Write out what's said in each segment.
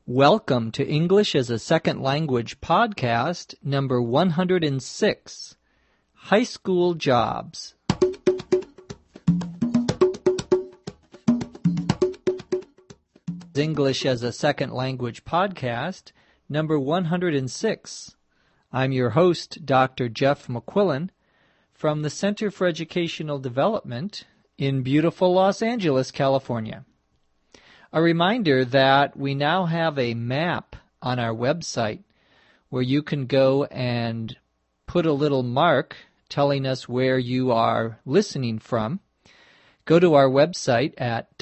Welcome to English as a Second Language podcast number 106, High School Jobs. English as a Second Language podcast number 106. I'm your host, Dr. Jeff McQuillan, from the Center for Educational Development in beautiful Los Angeles, California. A reminder that we now have a map on our website where you can go and put a little mark telling us where you are listening from. Go to our website at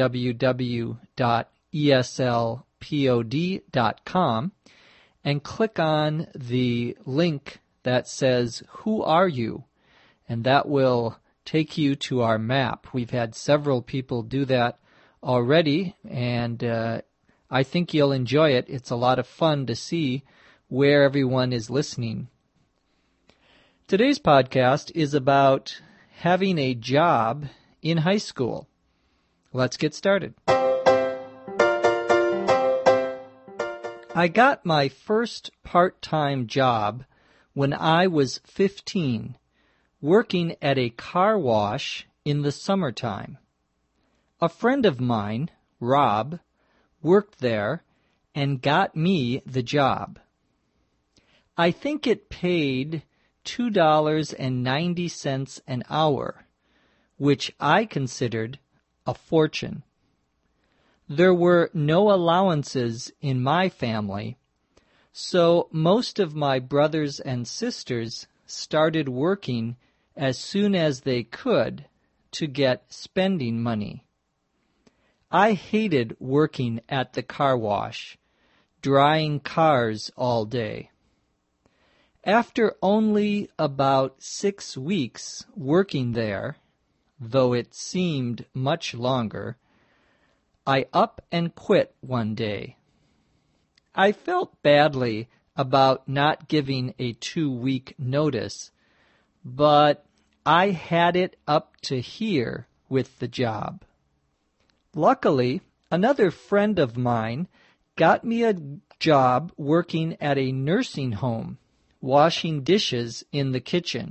www.eslpod.com and click on the link that says, "Who are you?" And that will take you to our map. We've had several people do that already, and I think you'll enjoy it. It's a lot of fun to see where everyone is listening. Today's podcast is about having a job in high school. Let's get started. I got my first part-time job when I was 15, working at a car wash in the summertime. A friend of mine, Rob, worked there and got me the job. I think it paid $2.90 an hour, which I considered a fortune. There were no allowances in my family, so most of my brothers and sisters started working as soon as they could to get spending money. I hated working at the car wash, drying cars all day. After only about 6 weeks working there, though it seemed much longer, I up and quit one day. I felt badly about not giving a 2-week notice, but I had it up to here with the job. Luckily, another friend of mine got me a job working at a nursing home, washing dishes in the kitchen.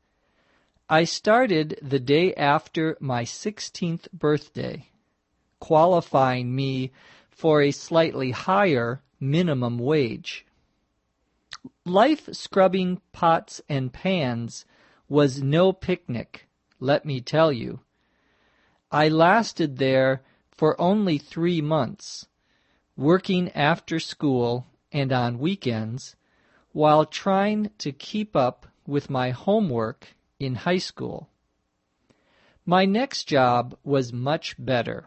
I started the day after my 16th birthday, qualifying me for a slightly higher minimum wage. Life scrubbing pots and pans was no picnic, let me tell you. I lasted there for only 3 months, working after school and on weekends, while trying to keep up with my homework in high school. My next job was much better,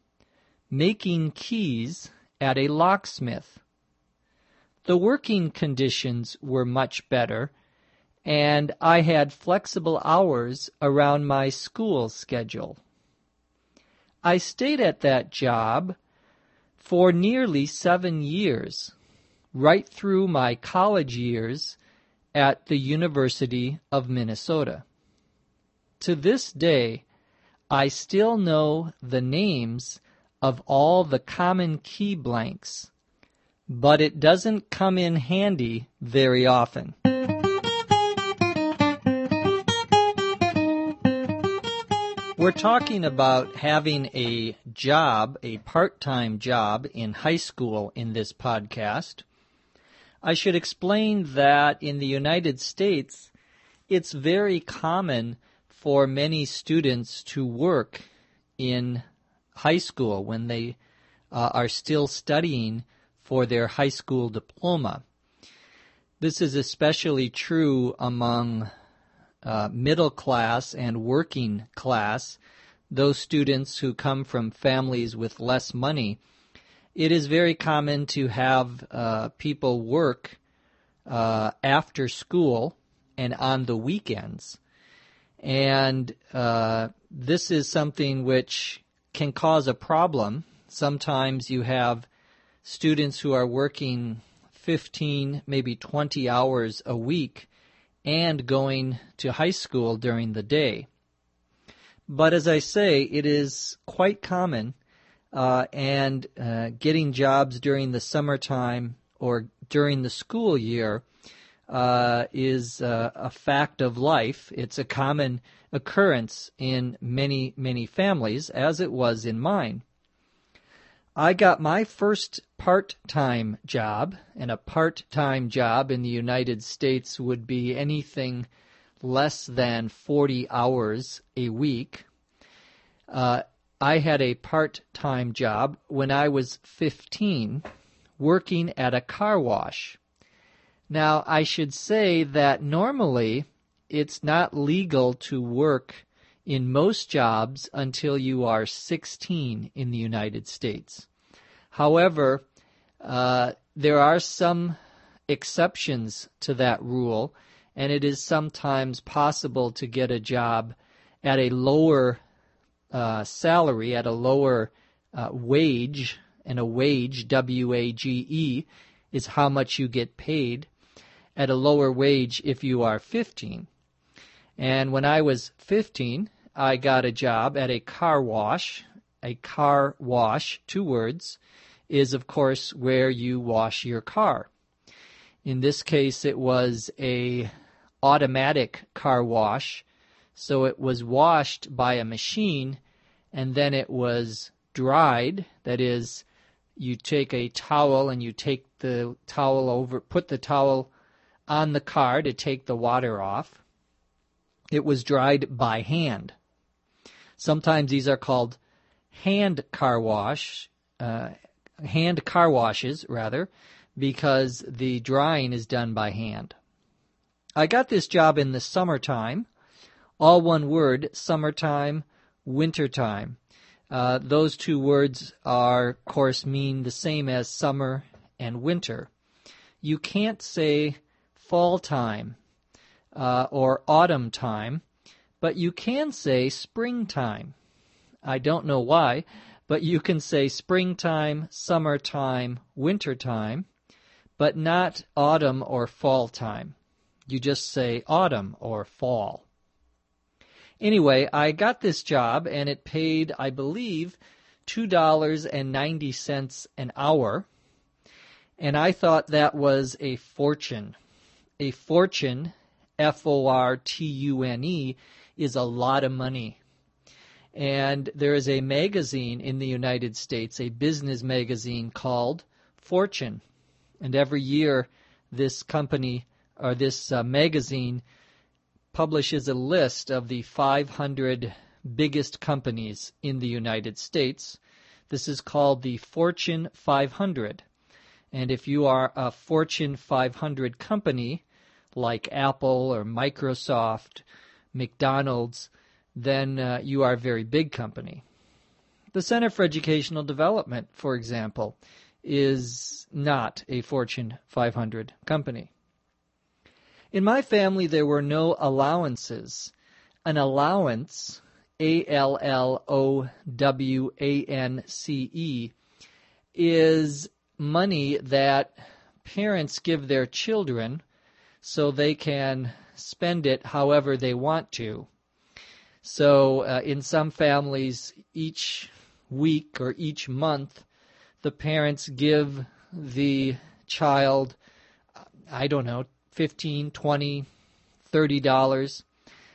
making keys at a locksmith. The working conditions were much better, and I had flexible hours around my school schedule. I stayed at that job for nearly 7 years, right through my college years at the University of Minnesota. To this day, I still know the names of all the common key blanks, but it doesn't come in handy very often. We're talking about having a job, a part-time job in high school in this podcast. I should explain that in the United States, it's very common for many students to work in high school when they are still studying for their high school diploma. This is especially true among middle class and working class, those students who come from families with less money. It is very common to have people work after school and on the weekends. And this is something which can cause a problem. Sometimes you have students who are working 15, maybe 20 hours a week and going to high school during the day. But as I say, it is quite common and getting jobs during the summertime or during the school year is a fact of life. It's a common occurrence in many, many families, as it was in mine. I got my first part-time job, and a part-time job in the United States would be anything less than 40 hours a week. I had a part-time job when I was 15, working at a car wash. Now, I should say that normally it's not legal to work in most jobs until you are 16 in the United States. However, there are some exceptions to that rule, and it is sometimes possible to get a job at a lower salary, at a lower wage, and a wage, W-A-G-E, is how much you get paid, at a lower wage if you are 15. And when I was 15, I got a job at a car wash. A car wash, 2 words, is of course where you wash your car. In this case, it was a automatic car wash, so it was washed by a machine and then it was dried. That is, you take a towel and you take the towel over, put the towel on the car to take the water off. It was dried by hand. Sometimes these are called hand car washes, because the drying is done by hand. I got this job in the summertime, all one word, summertime, wintertime. Those 2 words of course, mean the same as summer and winter. You can't say fall time or autumn time, but you can say springtime. I don't know why, but you can say springtime, summertime, wintertime, but not autumn or fall time. You just say autumn or fall. Anyway, I got this job, and it paid, I believe, $2.90 an hour, and I thought that was a fortune. A fortune, F-O-R-T-U-N-E, is a lot of money. And there is a magazine in the United States, a business magazine called Fortune. And every year this company, or this magazine, publishes a list of the 500 biggest companies in the United States. This is called the Fortune 500. And if you are a Fortune 500 company, like Apple or Microsoft, McDonald's, then you are a very big company. The Center for Educational Development, for example, is not a Fortune 500 company. In my family, there were no allowances. An allowance, A-L-L-O-W-A-N-C-E, is money that parents give their children so they can spend it however they want to. So in some families, each week or each month, the parents give the child, I don't know, $15, $20, $30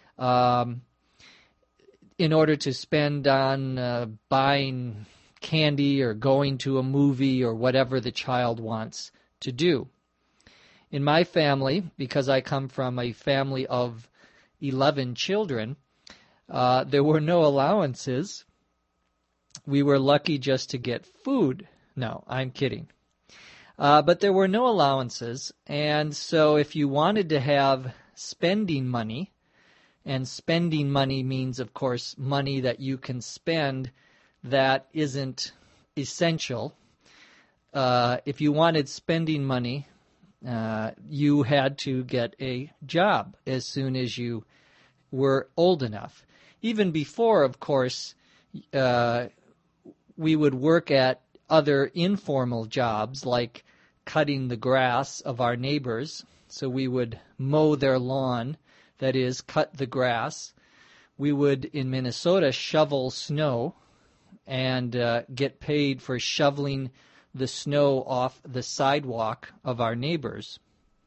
in order to spend on buying candy or going to a movie or whatever the child wants to do. In my family, because I come from a family of 11 children, there were no allowances. We were lucky just to get food. No, I'm kidding. But there were no allowances, and so if you wanted to have spending money, and spending money means, of course, money that you can spend that isn't essential. If you wanted spending money, you had to get a job as soon as you were old enough. Even before, of course, we would work at other informal jobs like cutting the grass of our neighbors. So we would mow their lawn, that is, cut the grass. We would, in Minnesota, shovel snow. and get paid for shoveling the snow off the sidewalk of our neighbors.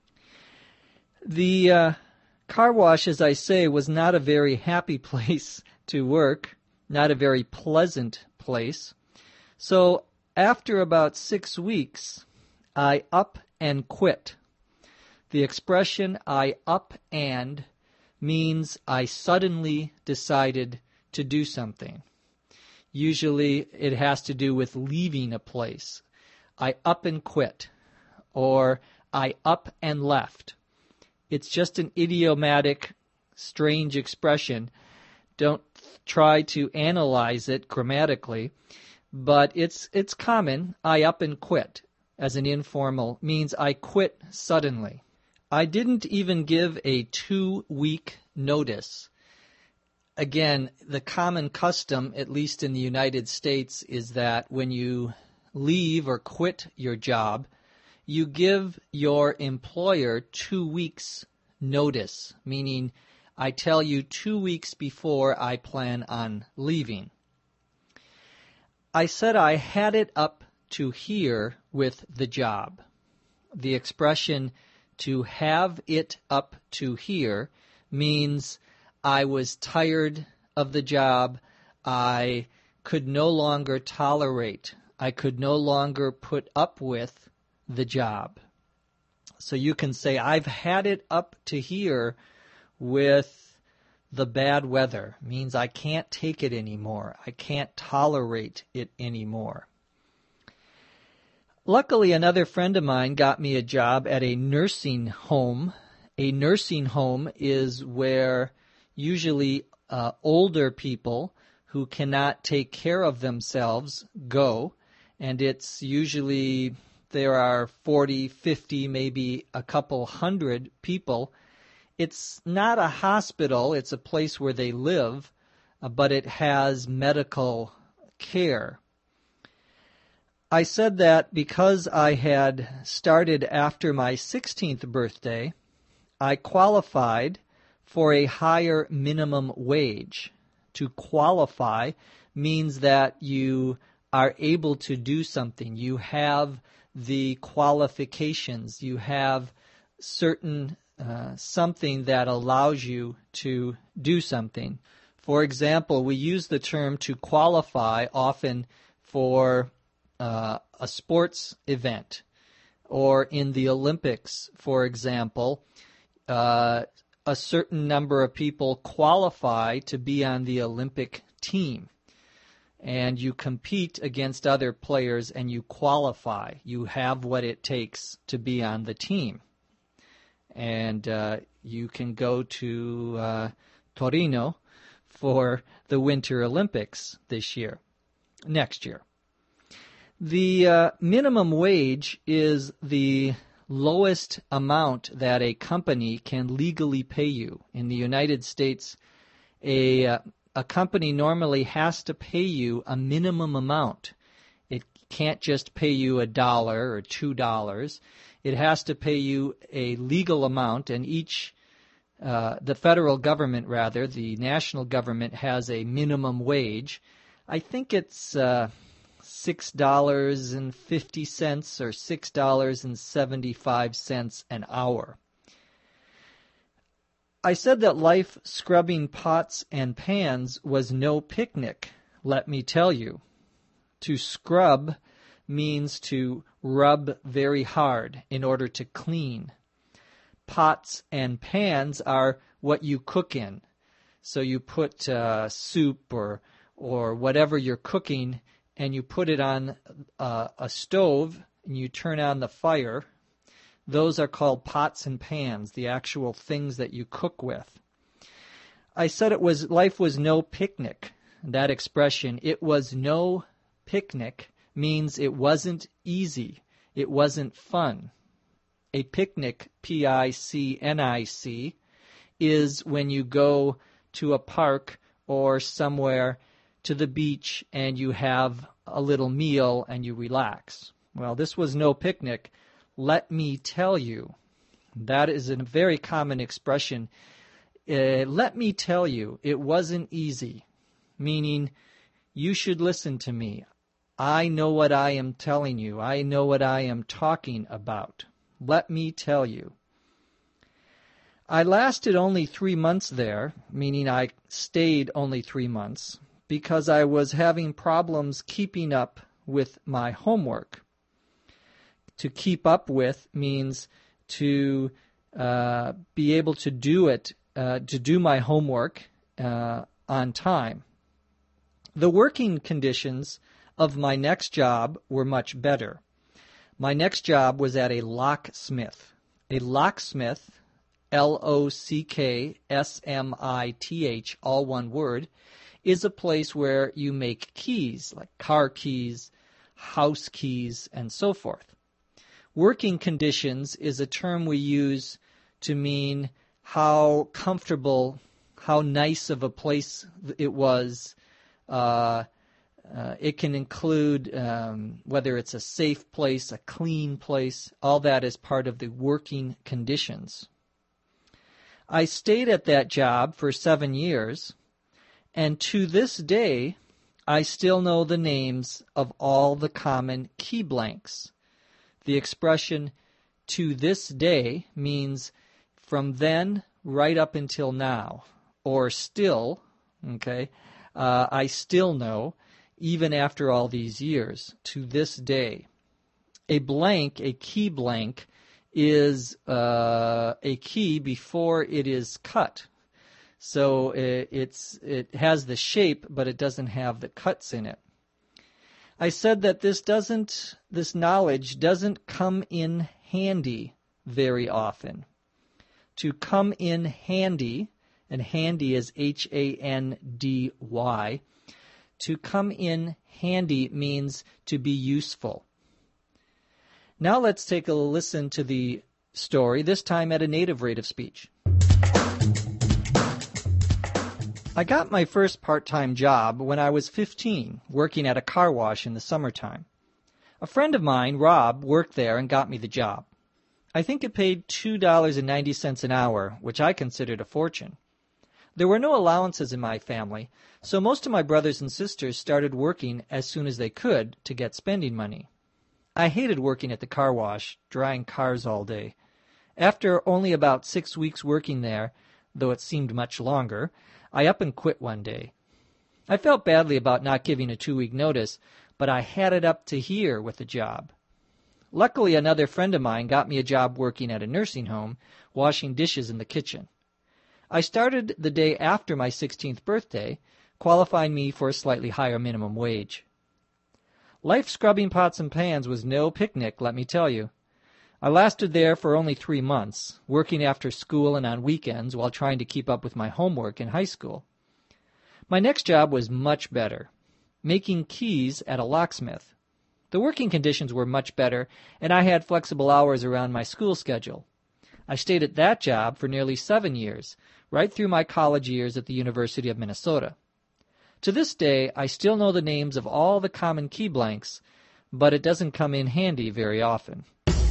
The car wash, as I say, was not a very happy place to work, not a very pleasant place. So after about 6 weeks, I up and quit. The expression "I up and" means I suddenly decided to do something. Usually it has to do with leaving a place. I up and quit, or I up and left. It's just an idiomatic, strange expression. Don't try to analyze it grammatically, but it's common. I up and quit as an informal means I quit suddenly. I didn't even give a 2-week notice. Again, the common custom, at least in the United States, is that when you leave or quit your job, you give your employer 2 weeks notice, meaning I tell you 2 weeks before I plan on leaving. I said I had it up to here with the job. The expression "to have it up to here" means I was tired of the job. I could no longer tolerate. I could no longer put up with the job. So you can say, I've had it up to here with the bad weather. It means I can't take it anymore. I can't tolerate it anymore. Luckily, another friend of mine got me a job at a nursing home. A nursing home is where usually older people who cannot take care of themselves go, and it's usually there are 40, 50, maybe a couple hundred people. It's not a hospital, it's a place where they live, but it has medical care. I said that because I had started after my 16th birthday, I qualified for a higher minimum wage. To qualify means that you are able to do something. You have the qualifications. You have certain something that allows you to do something. For example, we use the term to qualify often for a sports event, or in the Olympics, for example, a certain number of people qualify to be on the Olympic team. And you compete against other players and you qualify. You have what it takes to be on the team. And you can go to Torino for the Winter Olympics next year. The minimum wage is the lowest amount that a company can legally pay you. In the United States, a company normally has to pay you a minimum amount. It can't just pay you $1 or $2. It has to pay you a legal amount, and the federal government, the national government, has a minimum wage. I think it's $6.50 or $6.75 an hour. I said that life scrubbing pots and pans was no picnic, let me tell you. To scrub means to rub very hard in order to clean. Pots and pans are what you cook in. So you put soup or whatever you're cooking, and you put it on a stove, and you turn on the fire. Those are called pots and pans, the actual things that you cook with. I said life was no picnic. That expression, "it was no picnic," means it wasn't easy. It wasn't fun. A picnic, P-I-C-N-I-C, is when you go to a park or somewhere to the beach and you have a little meal and you relax. Well, this was no picnic. Let me tell you. That is a very common expression. Let me tell you, it wasn't easy, meaning You should listen to me. I know what I am telling you. I know what I am talking about. Let me tell you. I lasted only 3 months there, meaning I stayed only 3 months, because I was having problems keeping up with my homework. To keep up with means to be able to do it, to do my homework on time. The working conditions of my next job were much better. My next job was at a locksmith. A locksmith, Locksmith, all one word, is a place where you make keys, like car keys, house keys, and so forth. Working conditions is a term we use to mean how comfortable, how nice of a place it was. It can include whether it's a safe place, a clean place. All that is part of the working conditions. I stayed at that job for 7 years, and to this day, I still know the names of all the common key blanks. The expression "to this day" means from then right up until now, or still, okay, I still know, even after all these years, to this day. A blank, a key blank, is a key before it is cut. So it has the shape, but it doesn't have the cuts in it. I said that this knowledge doesn't come in handy very often. To come in handy, and handy is Handy. To come in handy means to be useful. Now let's take a listen to the story, this time at a native rate of speech. I got my first part-time job when I was 15, working at a car wash in the summertime. A friend of mine, Rob, worked there and got me the job. I think it paid $2.90 an hour, which I considered a fortune. There were no allowances in my family, so most of my brothers and sisters started working as soon as they could to get spending money. I hated working at the car wash, drying cars all day. After only about 6 weeks working there, though it seemed much longer, I up and quit one day. I felt badly about not giving a 2-week notice, but I had it up to here with the job. Luckily, another friend of mine got me a job working at a nursing home, washing dishes in the kitchen. I started the day after my 16th birthday, qualifying me for a slightly higher minimum wage. Life scrubbing pots and pans was no picnic, let me tell you. I lasted there for only 3 months, working after school and on weekends while trying to keep up with my homework in high school. My next job was much better, making keys at a locksmith. The working conditions were much better, and I had flexible hours around my school schedule. I stayed at that job for nearly 7 years, right through my college years at the University of Minnesota. To this day, I still know the names of all the common key blanks, but it doesn't come in handy very often.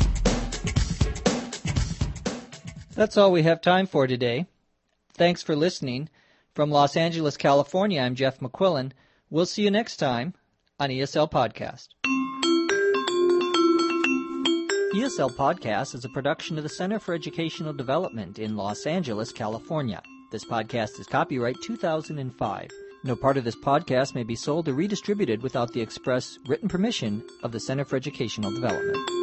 That's all we have time for today. Thanks for listening. From Los Angeles, California, I'm Jeff McQuillan. We'll see you next time on ESL Podcast. ESL Podcast is a production of the Center for Educational Development in Los Angeles, California. This podcast is copyright 2005. No part of this podcast may be sold or redistributed without the express written permission of the Center for Educational Development.